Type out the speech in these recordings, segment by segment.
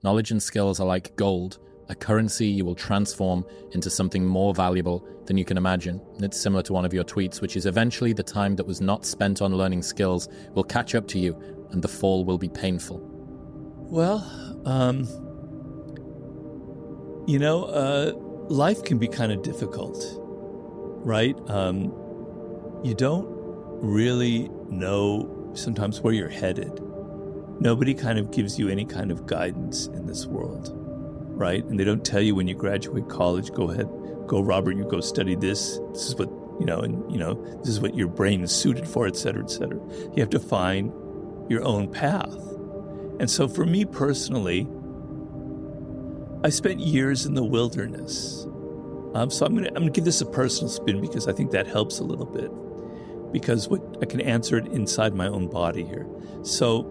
Knowledge and skills are like gold, a currency you will transform into something more valuable than you can imagine. And it's similar to one of your tweets, which is eventually the time that was not spent on learning skills will catch up to you and the fall will be painful. Well, life can be kind of difficult, right? You don't really know sometimes where you're headed. Nobody kind of gives you any kind of guidance in this world, right? And they don't tell you when you graduate college, go ahead, go Robert, you go study this. This is what, this is what your brain is suited for, et cetera, et cetera. You have to find your own path. And so for me personally, I spent years in the wilderness. So I'm gonna give this a personal spin because I think that helps a little bit. Because I can answer it inside my own body here. So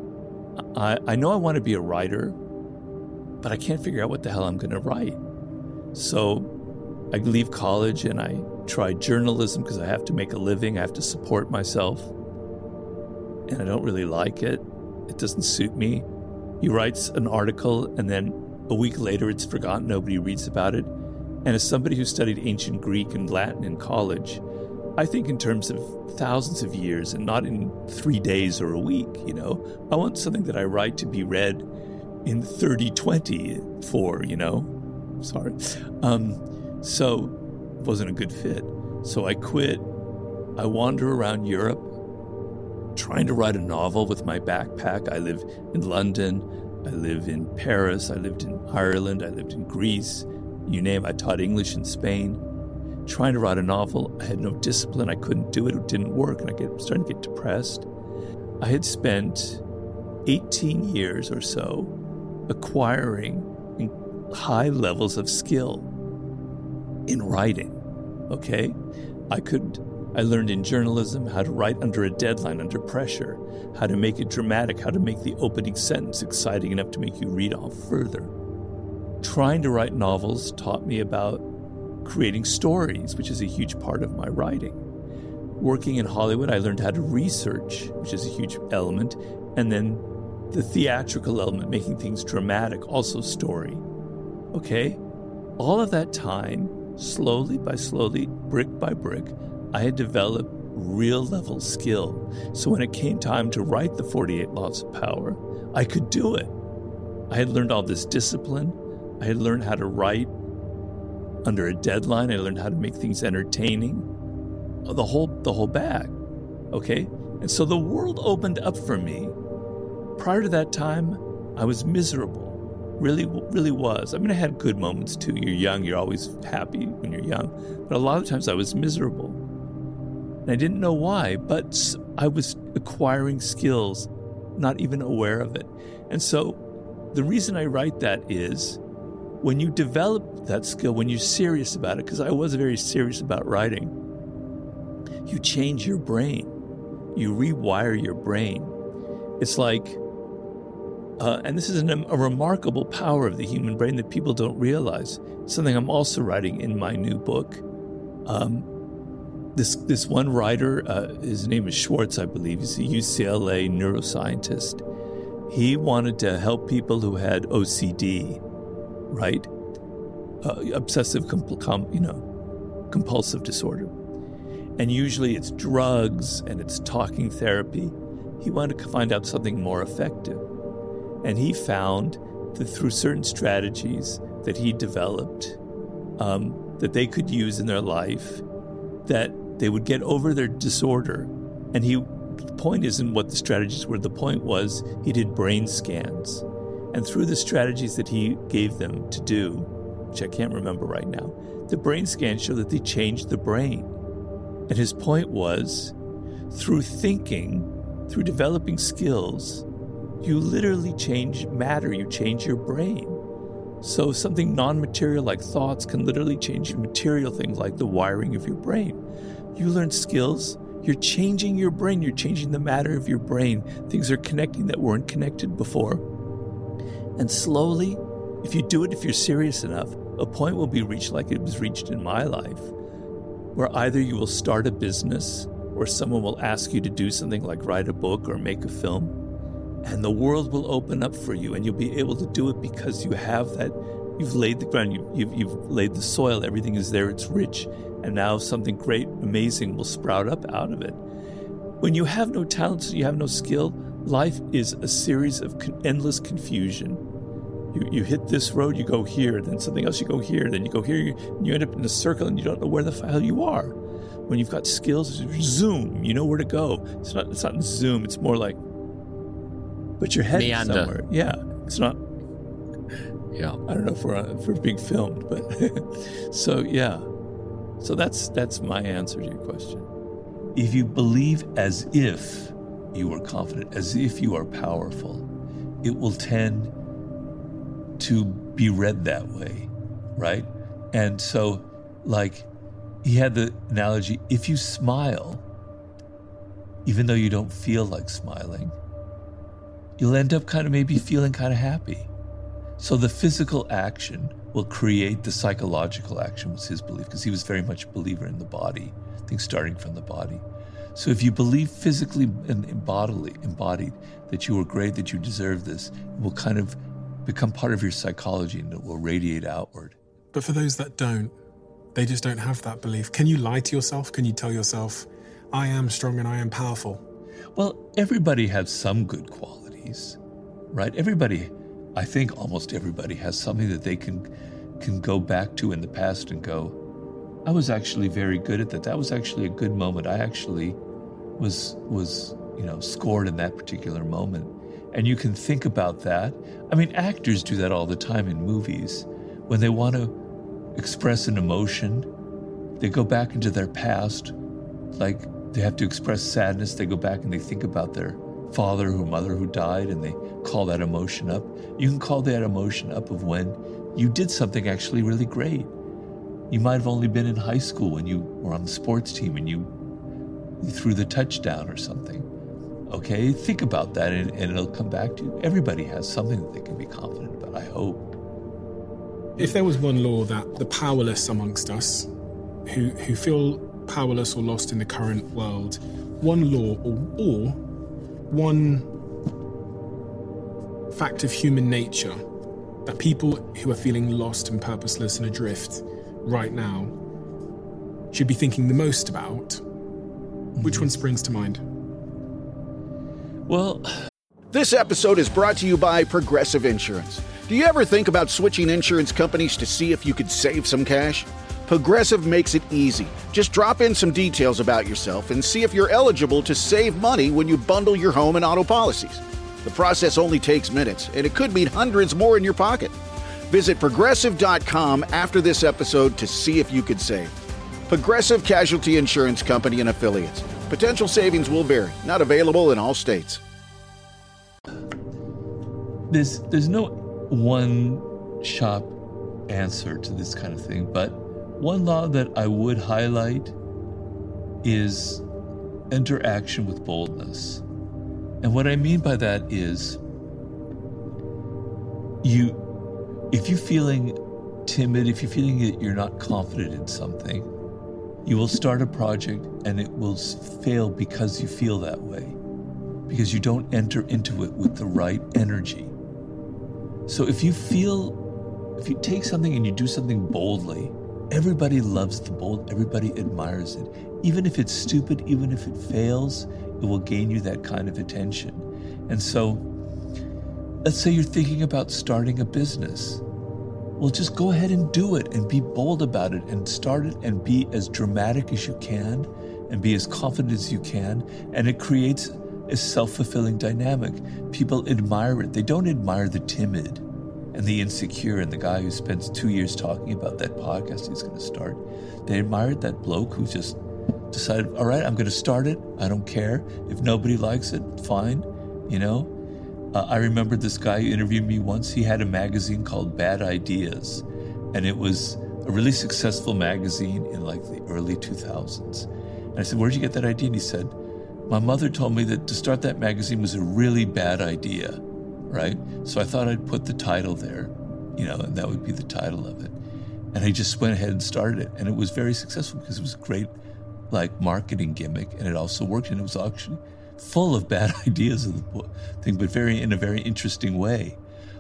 I know I want to be a writer, but I can't figure out what the hell I'm going to write. So I leave college and I try journalism because I have to make a living. I have to support myself. And I don't really like it. It doesn't suit me. He writes an article and then a week later it's forgotten. Nobody reads about it. And as somebody who studied ancient Greek and Latin in college, I think in terms of thousands of years and not in 3 days or a week, I want something that I write to be read in 3024, Sorry. So it wasn't a good fit. So I quit. I wander around Europe trying to write a novel with my backpack. I live in London. I live in Paris. I lived in Ireland. I lived in Greece. You name it. I taught English in Spain. Trying to write a novel, I had no discipline. I couldn't do it. It didn't work. And I started to get depressed. I had spent 18 years or so acquiring high levels of skill in writing. Okay? I learned in journalism how to write under a deadline, under pressure, how to make it dramatic, how to make the opening sentence exciting enough to make you read on further. Trying to write novels taught me about creating stories, which is a huge part of my writing. Working in Hollywood, I learned how to research, which is a huge element, and then the theatrical element, making things dramatic, also story. Okay? All of that time, slowly by slowly, brick by brick, I had developed real level skill. So when it came time to write the 48 Laws of Power, I could do it. I had learned all this discipline. I had learned how to write under a deadline. I learned how to make things entertaining. The whole bag. Okay? And so the world opened up for me. Prior to that time, I was miserable. Really, really was. I mean, I had good moments too. You're young, you're always happy when you're young. But a lot of times I was miserable. And I didn't know why, but I was acquiring skills, not even aware of it. And so the reason I write that is when you develop that skill, when you're serious about it, because I was very serious about writing, you change your brain. You rewire your brain. It's like, and this is a remarkable power of the human brain that people don't realize. Something I'm also writing in my new book. This one writer, his name is Schwartz, I believe. He's a UCLA neuroscientist. He wanted to help people who had OCD, right? Obsessive compulsive disorder. And usually it's drugs and it's talking therapy. He wanted to find out something more effective. And he found that through certain strategies that he developed, that they could use in their life, that they would get over their disorder. And the point isn't what the strategies were. The point was he did brain scans. And through the strategies that he gave them to do, which I can't remember right now, the brain scans show that they changed the brain. And his point was, through thinking, through developing skills, you literally change matter, you change your brain. So something non-material like thoughts can literally change material things like the wiring of your brain. You learn skills, you're changing your brain, you're changing the matter of your brain. Things are connecting that weren't connected before. And slowly, if you do it, if you're serious enough, a point will be reached like it was reached in my life, where either you will start a business or someone will ask you to do something like write a book or make a film. and the world will open up for you, and you'll be able to do it because you have that. You've laid the ground, you've laid the soil, everything is there, it's rich, and now something great, amazing will sprout up out of it. When you have no talents, you have no skill, life is a series of endless confusion. You hit this road, you go here, then something else, you go here, then you go here, you end up in a circle and you don't know where the hell you are. When you've got skills, zoom, you know where to go. It's not zoom, it's more like, but your head is somewhere. Yeah, it's not. Yeah. I don't know if we're being filmed, but so yeah. So that's my answer to your question. If you believe as if you are confident, as if you are powerful, it will tend to be read that way, right? And so, like, he had the analogy, if you smile, even though you don't feel like smiling, you'll end up kind of maybe feeling kind of happy. So the physical action will create the psychological action, was his belief, because he was very much a believer in the body, I think starting from the body. So if you believe physically and embodied that you are great, that you deserve this, it will kind of become part of your psychology and it will radiate outward. But for those that don't, they just don't have that belief. Can you lie to yourself? Can you tell yourself, I am strong and I am powerful? Well, everybody has some good qualities, right? Everybody, I think almost everybody has something that they can go back to in the past and go, I was actually very good at that. That was actually a good moment. I actually was scored in that particular moment. And you can think about that. I mean, actors do that all the time in movies. When they want to express an emotion, they go back into their past. Like, they have to express sadness. They go back and they think about their father or mother who died, and they call that emotion up. You can call that emotion up of when you did something actually really great. You might have only been in high school when you were on the sports team and you threw the touchdown or something. Okay, think about that and it'll come back to you. Everybody has something that they can be confident about, I hope. If there was one law that the powerless amongst us, who feel powerless or lost in the current world, one law or one fact of human nature that people who are feeling lost and purposeless and adrift right now should be thinking the most about, which one springs to mind? Well, this episode is brought to you by Progressive Insurance. Do you ever think about switching insurance companies to see if you could save some cash? Progressive makes it easy. Just drop in some details about yourself and see if you're eligible to save money when you bundle your home and auto policies. The process only takes minutes, and it could mean hundreds more in your pocket. Visit Progressive.com after this episode to see if you could save. Progressive Casualty Insurance Company and Affiliates. Potential savings will vary. Not available in all states. There's no one-shop answer to this kind of thing, but one law that I would highlight is interaction with boldness. And what I mean by that is if you're feeling timid, if you're feeling that you're not confident in something, you will start a project and it will fail because you feel that way, because you don't enter into it with the right energy. So if you take something and you do something boldly, everybody loves the bold, everybody admires it. Even if it's stupid, even if it fails, it will gain you that kind of attention. And so, let's say you're thinking about starting a business. Well, just go ahead and do it and be bold about it and start it and be as dramatic as you can and be as confident as you can. And it creates a self-fulfilling dynamic. People admire it. They don't admire the timid and the insecure and the guy who spends 2 years talking about that podcast he's going to start. They admired that bloke who just decided, all right, I'm going to start it. I don't care. If nobody likes it, fine. I remember this guy who interviewed me once. He had a magazine called Bad Ideas, and it was a really successful magazine in like the early 2000s. And I said, where'd you get that idea? And he said, my mother told me that to start that magazine was a really bad idea, right? So I thought I'd put the title there, and that would be the title of it. And I just went ahead and started it. And it was very successful because it was a great, marketing gimmick, and it also worked, and it was actually full of bad ideas of the thing, but in a very interesting way.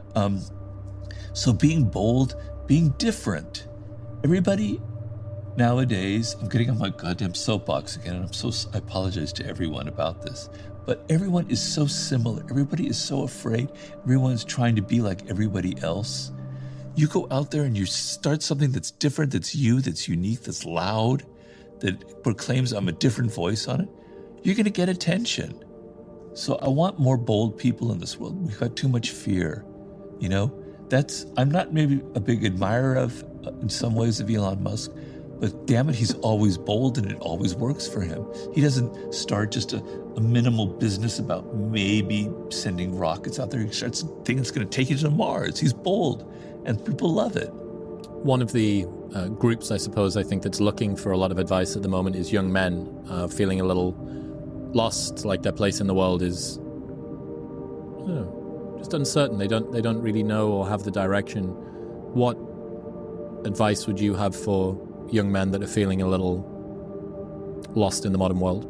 So being bold, being different. Everybody nowadays, I'm getting on my goddamn soapbox again, and I apologize to everyone about this, but everyone is so similar. Everybody is so afraid. Everyone's trying to be like everybody else. You go out there and you start something that's different, that's you, that's unique, that's loud, that proclaims I'm a different voice on it, you're going to get attention. So I want more bold people in this world. We've got too much fear, you know? I'm not maybe a big admirer of, in some ways, of Elon Musk, but damn it, he's always bold and it always works for him. He doesn't start just a minimal business about maybe sending rockets out there. He starts a thing that's going to take you to Mars. He's bold and people love it. One of the groups, I suppose, I think that's looking for a lot of advice at the moment is young men feeling a little lost, like their place in the world is, I don't know, just uncertain. They don't really know or have the direction. What advice would you have for young men that are feeling a little lost in the modern world?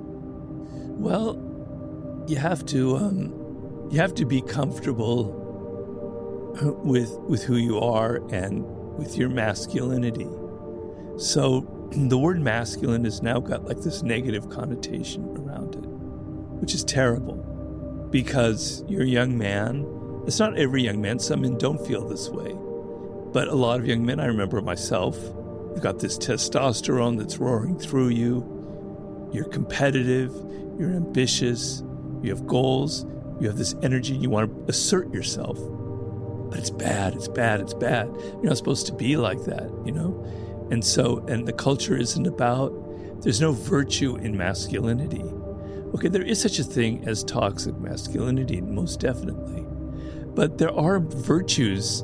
Well, you have to be comfortable with who you are and with your masculinity. So the word masculine has now got like this negative connotation around it, which is terrible because you're a young man. It's not every young man. Some men don't feel this way. But a lot of young men, I remember myself, you've got this testosterone that's roaring through you. You're competitive. You're ambitious. You have goals. You have this energy. You want to assert yourself. But it's bad. It's bad. It's bad. You're not supposed to be like that, you know? And the culture isn't about, there's no virtue in masculinity. Okay, there is such a thing as toxic masculinity, most definitely. But there are virtues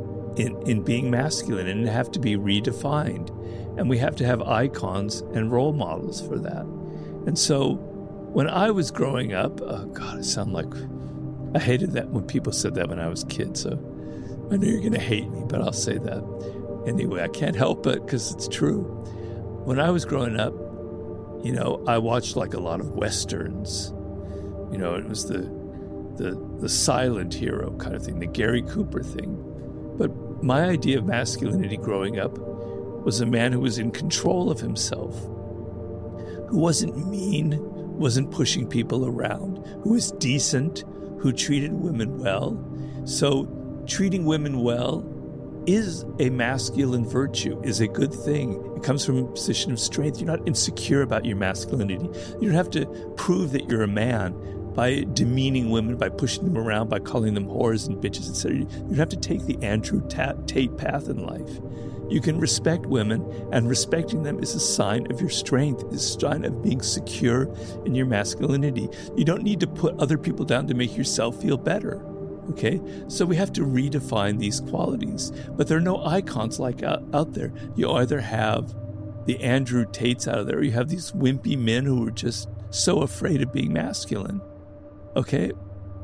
in being masculine, and they have to be redefined. And we have to have icons and role models for that. And so when I was growing up, oh God, I sound like, I hated that when people said that when I was a kid. So I know you're going to hate me, but I'll say that. Anyway, I can't help it because it's true. When I was growing up, you know, I watched like a lot of Westerns. You know, it was the silent hero kind of thing, the Gary Cooper thing. But my idea of masculinity growing up was a man who was in control of himself, who wasn't mean, wasn't pushing people around, who was decent, who treated women well. So treating women well is a masculine virtue, is a good thing. It comes from a position of strength. You're not insecure about your masculinity. You don't have to prove that you're a man by demeaning women, by pushing them around, by calling them whores and bitches, etc. You don't have to take the Andrew Tate path in life. You can respect women, and respecting them is a sign of your strength, is a sign of being secure in your masculinity. You don't need to put other people down to make yourself feel better. Okay, so we have to redefine these qualities, but there are no icons like out there. You either have the Andrew Tates out of there, or you have these wimpy men who are just so afraid of being masculine. Okay,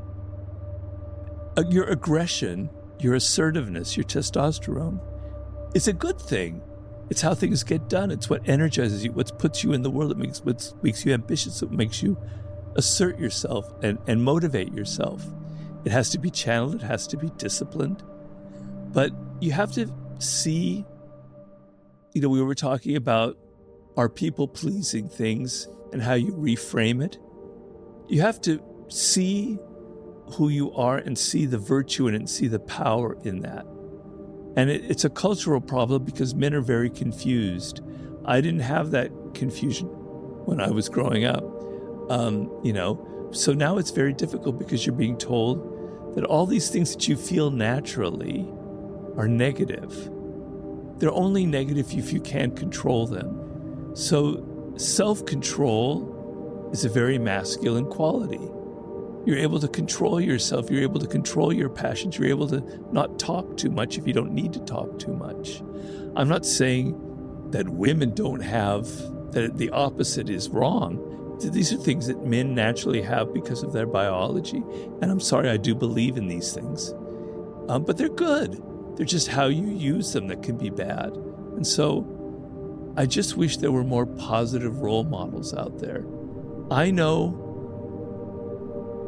your aggression, your assertiveness, your testosterone, it's a good thing. It's how things get done. It's what energizes you, what puts you in the world. What makes you ambitious. What makes you assert yourself and motivate yourself. It has to be channeled. It has to be disciplined. But you have to see, you know, we were talking about our people-pleasing things and how you reframe it. You have to see who you are and see the virtue in it and see the power in that. And it's a cultural problem because men are very confused. I didn't have that confusion when I was growing up, you know. So now it's very difficult because you're being told that all these things that you feel naturally are negative. They're only negative if you can't control them. So self-control is a very masculine quality. You're able to control yourself. You're able to control your passions. You're able to not talk too much if you don't need to talk too much. I'm not saying that women don't have, that the opposite is wrong. These are things that men naturally have because of their biology. And I'm sorry, I do believe in these things. But they're good. They're just how you use them that can be bad. And so I just wish there were more positive role models out there. I know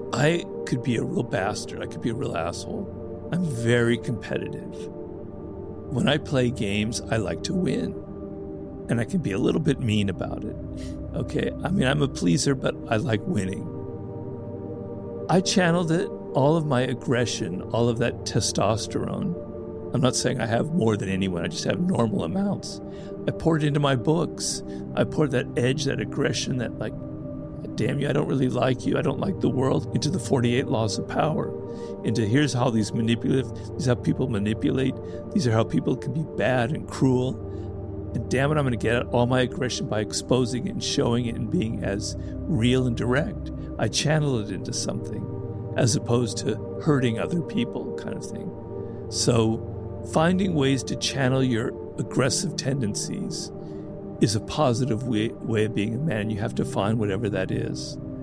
I could be a real bastard. I could be a real asshole. I'm very competitive. When I play games, I like to win. And I can be a little bit mean about it. Okay? I mean, I'm a pleaser, but I like winning. I channeled it, all of my aggression, all of that testosterone. I'm not saying I have more than anyone. I just have normal amounts. I poured it into my books. I poured that edge, that aggression, that like, damn you, I don't really like you, I don't like the world, into the 48 laws of power, into here's how these is how people manipulate, these are how people can be bad and cruel, and damn it, I'm going to get at all my aggression by exposing it and showing it and being as real and direct. I channel it into something as opposed to hurting other people kind of thing. So finding ways to channel your aggressive tendencies is a positive way of being a man. You have to find whatever that is.